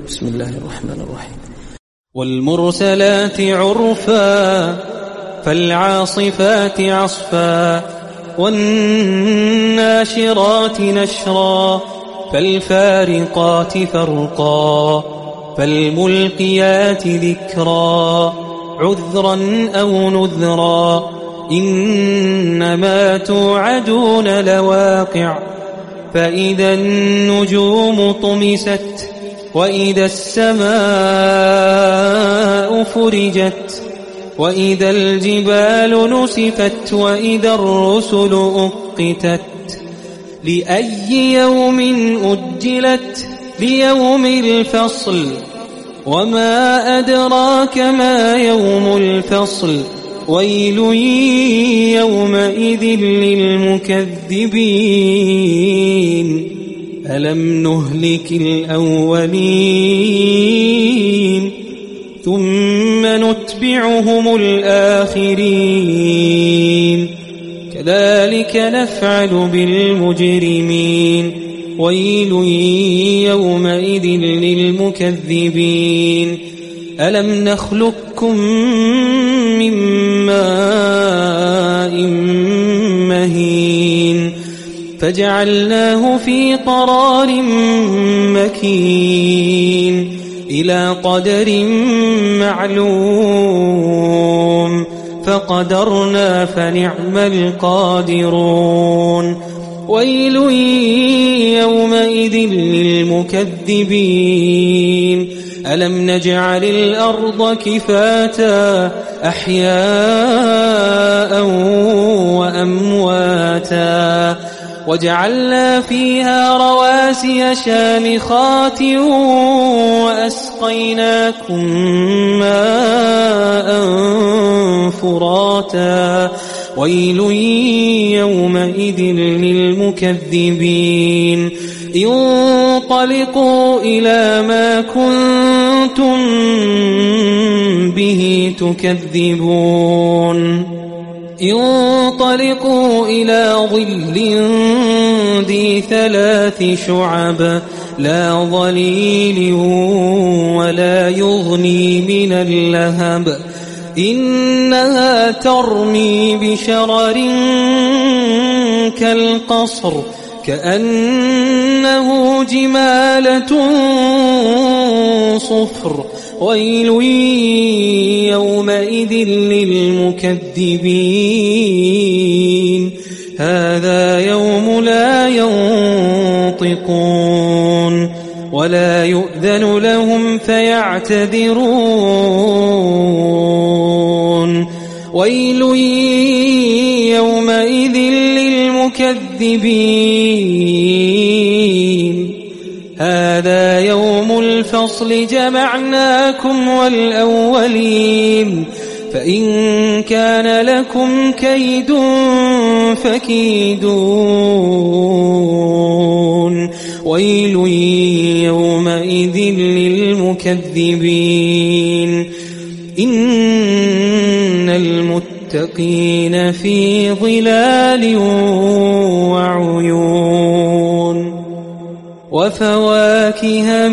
بسم الله الرحمن الرحيم. والمرسلات عرفا فالعاصفات عصفا والناشرات نشرا فالفارقات فرقا فالملقيات ذكرا عذرا أو نذرا إنما توعدون لواقع فإذا النجوم طمست وإذا السماء فرجت وإذا الجبال نسفت وإذا الرسل أقتت لأي يوم أجلت ليوم الفصل وما أدراك ما يوم الفصل ويل يومئذ للمكذبين ألم نهلك الأولين ثم نتبعهم الآخرين كذلك نفعل بالمجرمين ويل يومئذ للمكذبين ألم نخلقكم من ماء مهين فجعلناه في قرار مكين إلى قدر معلوم فقدرنا فنعم القادرون ويل يومئذ للمكذبين ألم نجعل الأرض كفاتا أحياء وأمواتا وجعلنا فيها رواسي شامخات وأسقيناكم ماء فراتا ويل يومئذ للمكذبين انطلقوا إلى ما كنتم به تكذبون انطلقوا إلى ظل ذي 3 شعب لا ظليل ولا يغني من اللهب إنها ترمي بشرر كالقصر كأنه جمالة صفر ويل يومئذ للمكذبين هذا يوم لا ينطقون ولا يؤذن لهم فيعتذرون ويل يومئذ للمكذبين هذا يوم الفصل جمعناكم والأولين فإن كان لكم كيد فكيدون ويل يومئذ للمكذبين إن المتقين في ظلال وعيون وفواكه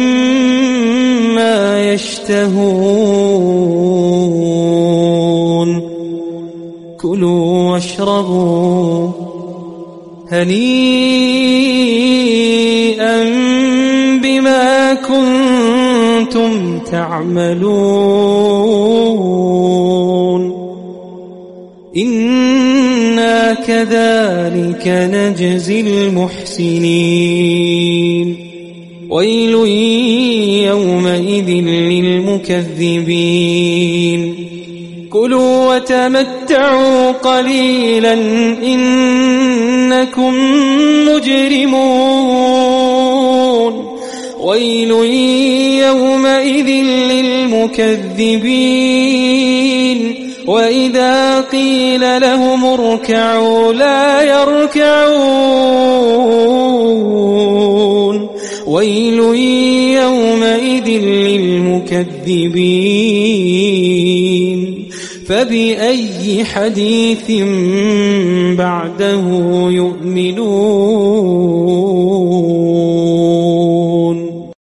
مما يشتهون كلوا واشربوا هنيئا بما كنتم تعملون إنا كذلك نجزي المحسنين ويل يومئذ للمكذبين كلوا وتمتعوا قليلا إنكم مجرمون ويل يومئذ للمكذبين وإذا قيل لهم اركعوا لا يركعون ويل يومئذ للمكذبين فبأي حديث بعده يؤمنون